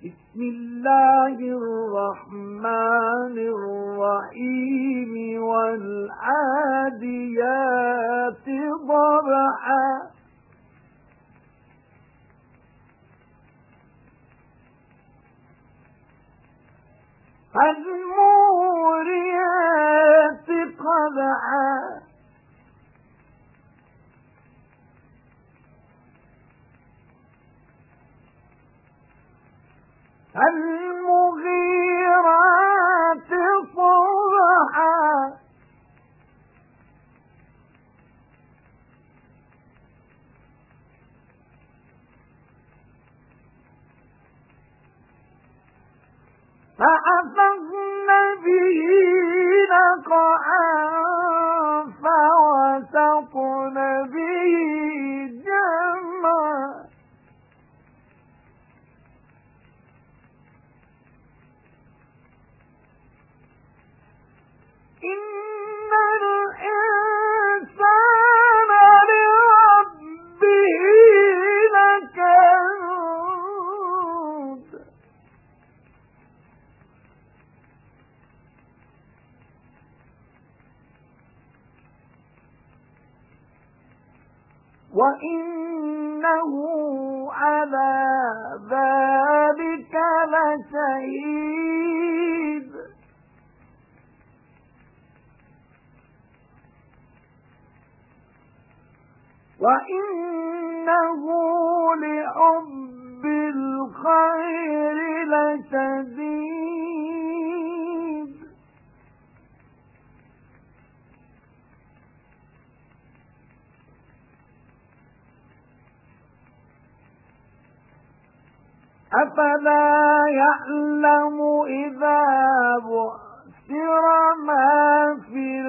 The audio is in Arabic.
بسم الله الرحمن الرحيم والعاديات ضبحا فالموريات قدحا فالمغيرات صبحا فأثرن به نقعا فوسطن به جمعا إن الإنسان لربه لكنود وإنه على ذلك لشهيد وإنه لحب الخير لشديد أفلا يعلم إذا بعثر ما في